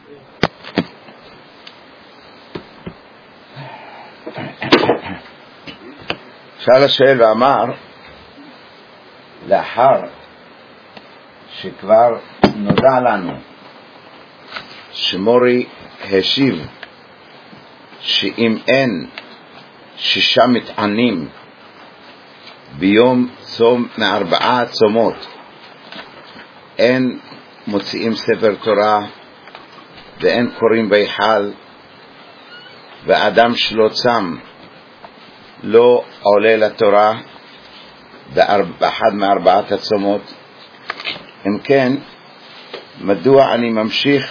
שאל השואל ואמר, לאחר שכבר נודע לנו שמורי השיב שאם אין 6 מטענים ביום צום מ4 צומות אין מוציאים ספר תורה ואין קוראים בהיכל, ואדם שלא צם לא עולה לתורה באחד מ4 הצומות, אם כן מדוע אני ממשיך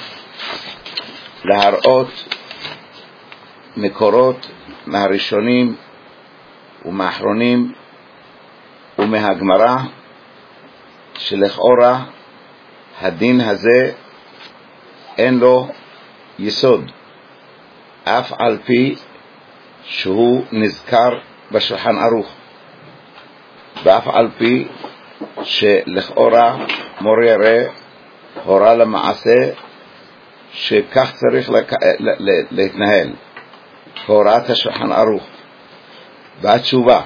להראות מקורות מהראשונים ומהאחרונים ומהגמרא שלכאורה הדין הזה אין לו יסוד, אף על פי שהוא נזכר בשולחן ערוך, ואף על פי שלכאורה מורי הרי הורה למעשה שכך צריך להתנהל הוראת השולחן ערוך. והתשובה,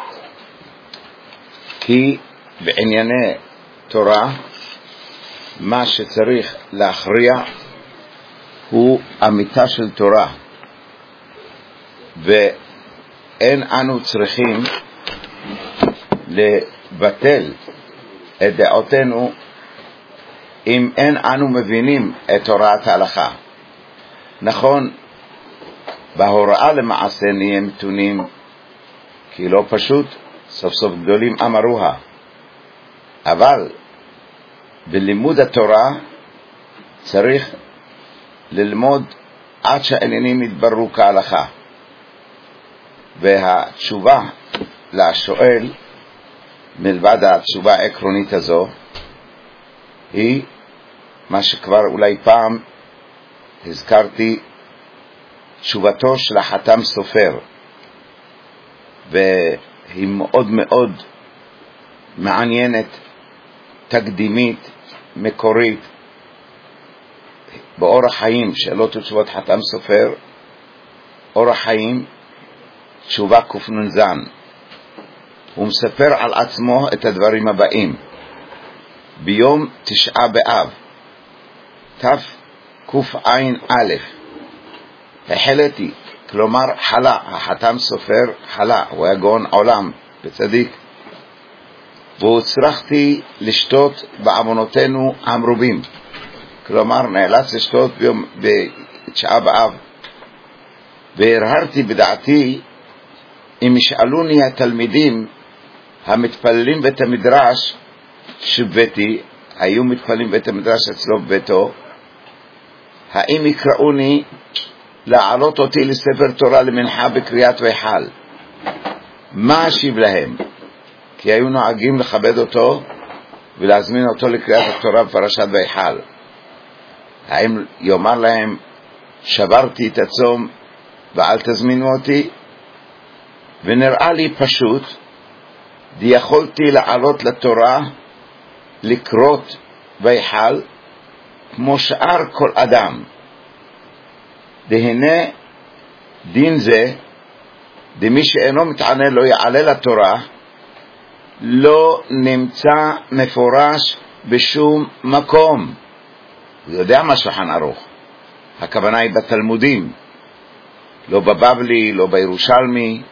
כי בענייני תורה מה שצריך להכריע הוא אמיתה של תורה, ואין אנו צריכים לבטל את דעותינו אם אין אנו מבינים את הוראת ההלכה. נכון, בהוראה למעשה נהיה מתונים, כי לא פשוט, סוף סוף גדולים אמרוה, אבל בלימוד התורה צריך ללמוד עד שהעניינים יתבררו כהלכה. והתשובה לשואל, מלבד התשובה העקרונית הזו, היא מה שכבר אולי פעם הזכרתי, תשובתו של החתם סופר, והיא מאוד מאוד מעניינת, תקדימית, מקורית, באורח חיים, שאלות ותשובות חתם סופר, אורח חיים, תשובה קנ"ז. הוא מספר על עצמו את הדברים הבאים. ביום 9 באב תקע"א החלטי, כלומר חלה, החתם סופר חלה, הוא היה גאון עולם וצדיק, והוצרכתי לשתות בעוונותינו המרובים, כלומר נאלץ לשתות ביום 9 באב, והרהרתי בדעתי אם ישאלוני התלמידים המתפללים בית המדרש שביתי, היו מתפללים בית המדרש אצלו בביתו, האם יקראוני להעלות אותי לספר תורה למנחה בקריאת ויחל? מה אשיב להם? כי היו נוהגים לכבד אותו ולהזמין אותו לקריאת התורה בפרשת ויחל. האם יאמר להם שברתי את הצום ואל תזמינו אותי? ונראה לי פשוט, די יכולתי לעלות לתורה לקרות ויחל כמו שאר כל אדם. דהנה דין זה, דמי שאינו מתענה לא יעלה לתורה, לא נמצא מפורש בשום מקום. הוא יודע מה שולחן ערוך, הכוונה היא בתלמודים, לא בבבלי, לא בירושלמי,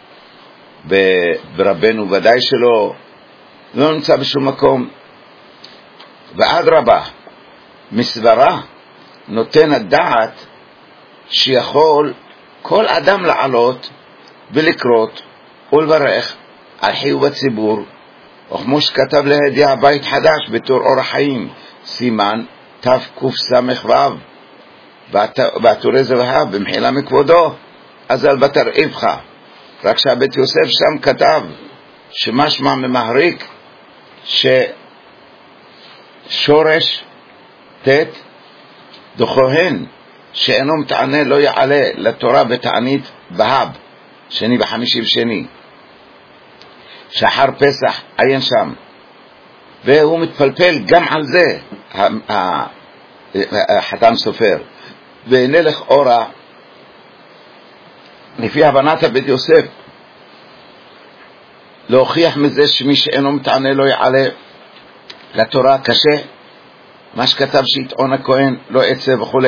ברבנו ודאי שלא, לא נמצא בשום מקום. ואדרבה, מסברה נותן הדעת שיכול כל אדם לעלות ולקרות ולברך על חיוב הציבור, וכמו שכתב להדיע בית חדש בתור אורח חיים סימן תקס"ו, ועטורי זהב במחילה מכבודו, אז אל בתרעיבך. רק שהבית יוסף שם כתב שמשמע ממהריק ששורש תת דוכוהן שאינו מתענה לא יעלה לתורה בתענית בהב שני בחמישי ושני, שחר פסח עיין שם, והוא מתפלפל גם על זה חתם סופר, ונלך אורה לפי הבנת בית יוסף, להוכיח מזה שמי שאינו מתענה לא יעלה לתורה קשה, מה שכתב שיטעון הכהן לא יצא וכו'.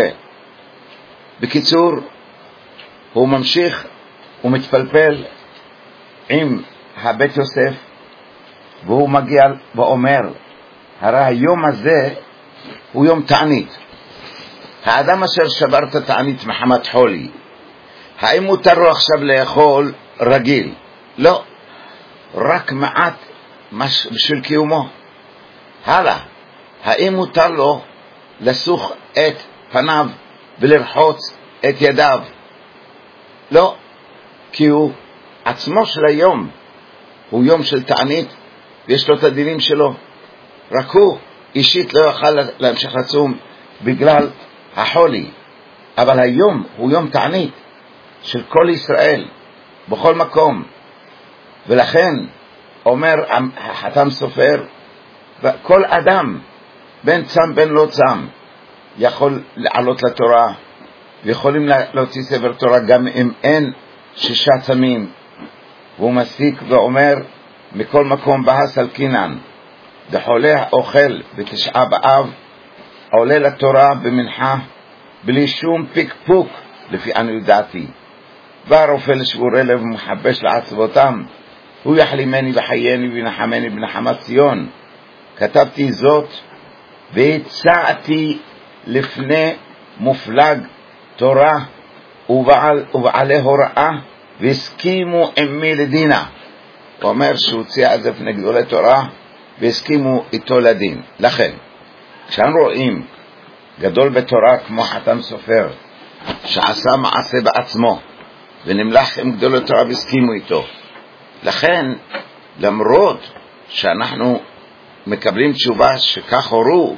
בקיצור, הוא ממשיך ומתפלפל עם הבית יוסף, והוא מגיע ואומר, הרי היום הזה הוא יום תענית. האדם אשר שבר את התענית מחמת חולי, האם מותר לו עכשיו לאכול רגיל? לא, רק מעט בשביל קיומו. הלאה, האם מותר לו לסוך את פניו ולרחוץ את ידיו? לא, כי הוא עצמו של היום הוא יום של תענית, ויש לו את הדינים שלו. רק הוא אישית לא יוכל להמשיך לצום בגלל החולי, אבל היום הוא יום תענית של כל ישראל בכל מקום. ולכן אומר חתם סופר, כל אדם בין צם בין לא צם יכול לעלות לתורה, ויכולים להוציא ספר תורה גם אם אין 6 צמים. והוא מסיק ואומר, מכל מקום בהס על קינן, דחולה אוכל בתשעה באב, עולה לתורה במנחה בלי שום פיקפוק, לפי אני דעתי. בא רופא לשבורי לב ומחבש לעצבותם, הוא יחלימני וחייני ונחמני בנחמת ציון. כתבתי זאת והצעתי לפני מופלג תורה ובעלי הוראה, והסכימו עמי לדינה. הוא אומר שהוא הציע את זה לפני גדולי תורה והסכימו איתו לדין. לכן כשאנו רואים גדול בתורה כמו חתם סופר שעשה מעשה בעצמו ונמלח עם גדולי תורה והסכימו איתו, לכן למרות שאנחנו מקבלים תשובה שכך הורו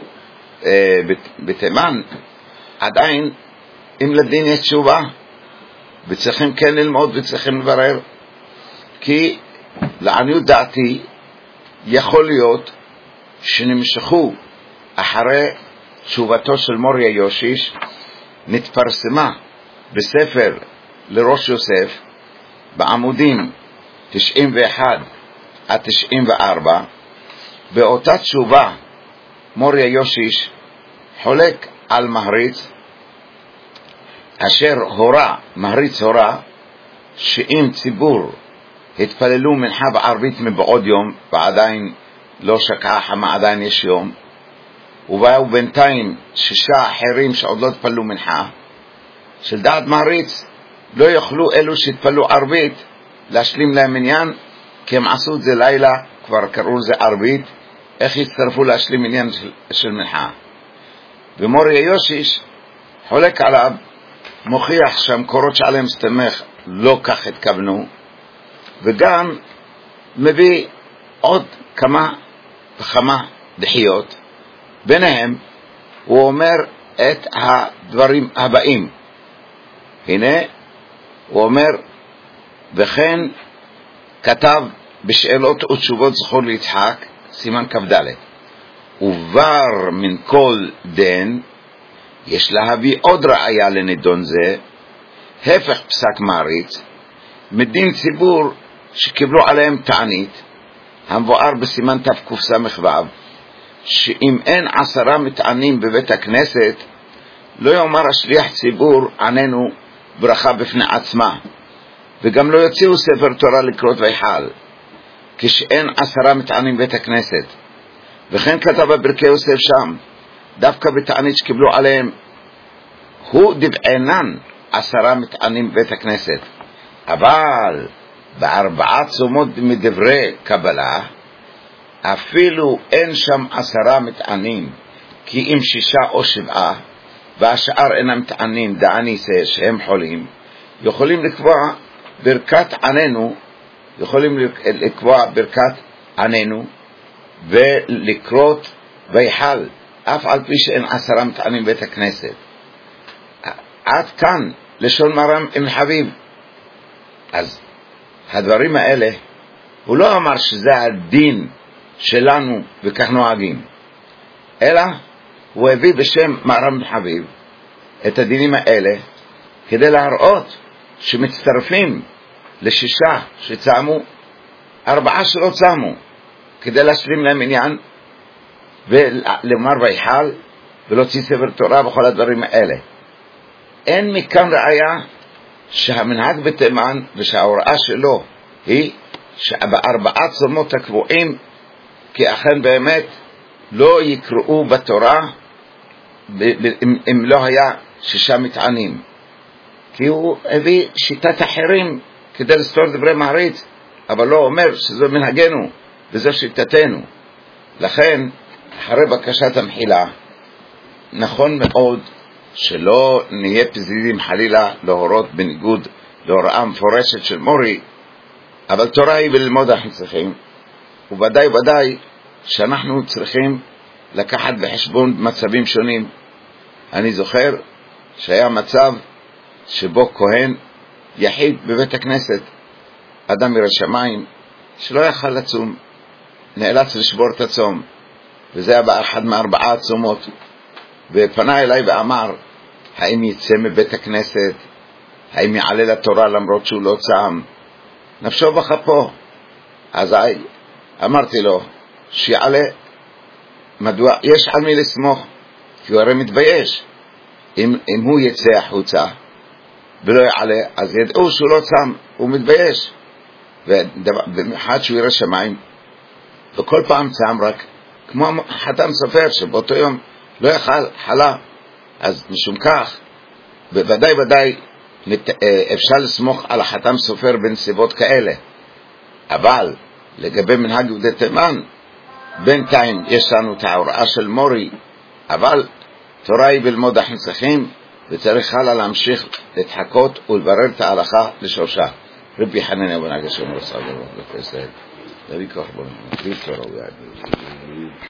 בתימן, עדיין אם לדין יש תשובה וצריכים כן ללמוד וצריכים לברר, כי לעניות דעתי יכול להיות שנמשכו אחרי תשובתו של מוריה יושיש, נתפרסמה בספר לראש יוסף בעמודים 91 עד 94. באותה תשובה מוריה יושיש חולק על מהריץ, אשר מהריץ הורה שאם ציבור התפללו מנחה בערבית מבעוד יום ועדיין לא שקעה חמה, עדיין יש יום, ובאו בינתיים 6 אחרים שעוד לא התפללו מנחה, של דעת מהריץ לא יוכלו אלו שהתפללו ערבית להשלים להם עניין, כי הם עשו את זה לילה, כבר קראו לזה ערבית, איך יצטרפו להשלים עניין של מנחה. ומוריה יושיש חולק עליו, מוכיח שהמקורות שעליהם סתמך לא כך התכוונו, וגם מביא עוד כמה וכמה דחיות. ביניהם הוא אומר את הדברים הבאים. הנה הוא אומר, וכן כתב בשאלות ותשובות זכור ליצחק סימן כ"ד, ובר מן כל דן יש להביא עוד ראיה לנדון זה, הפך פסק מעריץ מדין ציבור שקיבלו עליהם תענית, המבואר בסימן תקס"ו, שאם אין 10 מתענים בבית הכנסת, לא יאמר השליח ציבור עננו ברכה בפני עצמה, וגם לא יוציאו ספר תורה לקרות ויחל, כשאין 10 מתענים בבית הכנסת. וכן כתב בברכי יוסף שם, דווקא בתענית שקיבלו עליהם, הוא דבעינן 10 מתענים בבית הכנסת, אבל ב4 צומות מדברי קבלה אפילו אין שם 10 מתענים, כי אם 6 או 7 והשאר אינם מתענים דעני שהם חולים, יכולים לקבוע ברכת עננו, ולקרות ויחל, אף על פי שאין 10 מתענים בית הכנסת. עד כאן לשון מרם עם חביב. אז הדברים האלה הוא לא אמר שזה הדין שלנו וכך נוהגים, אלא הוא הביא בשם מערם חביב את הדינים האלה כדי להראות שמצטרפים לשישה שצמו, 4 שלא צמו, כדי להשלים להם עניין ולומר ויחל ולהוציא ספר תורה וכל הדברים האלה. אין מכאן ראיה שהמנהג בתימן ושההוראה שלו היא שב4 צומות הקבועים כי אכן באמת לא יקראו בתורה אם לא היה 6 מטענים, כי הוא הביא שיטת אחרים כדי לסתור דברי מעריץ, אבל לא אומר שזו מנהגנו וזו שיטתנו. לכן אחרי בקשת המחילה נכון מאוד שלא נהיה פזיזים חלילה להורות בניגוד להוראה מפורשת של מורי, אבל תורה היא וללמוד אנחנו צריכים, וודאי שאנחנו צריכים לקחת בחשבון מצבים שונים. אני זוכר שהיה מצב שבו כהן יחיד בבית הכנסת, אדם ירא שמיים שלא יכל לצום, נאלץ לשבור את הצום, וזה היה באחד מ4 צומות, ופנה אליי ואמר האם יצא מבית הכנסת, האם יעלה לתורה למרות שהוא לא צם, נפשו בכפו. אז אמרתי לו שיעלה, מדוע? יש על מי לסמוך, כי הוא הרי מתבייש. אם הוא יצא החוצה ולא יעלה, אז ידעו שהוא לא צם, הוא מתבייש. ובמיוחד שהוא ירא שמיים וכל פעם צם, רק כמו חתם סופר שבאותו יום לא יכל, חלה. אז משום כך בוודאי אפשר לסמוך על החתם סופר בנסיבות כאלה. אבל לגבי מנהג יהודי תימן, בינתיים יש לנו את ההוראה של מורי, אבל תורה היא בלמוד אנחנו צריכים, וצריך הלאה להמשיך להתחקות ולברר את ההלכה לשורשה. רבי חנניה בן עקשיא אומר סבא, רבי כוח בן עקשיא,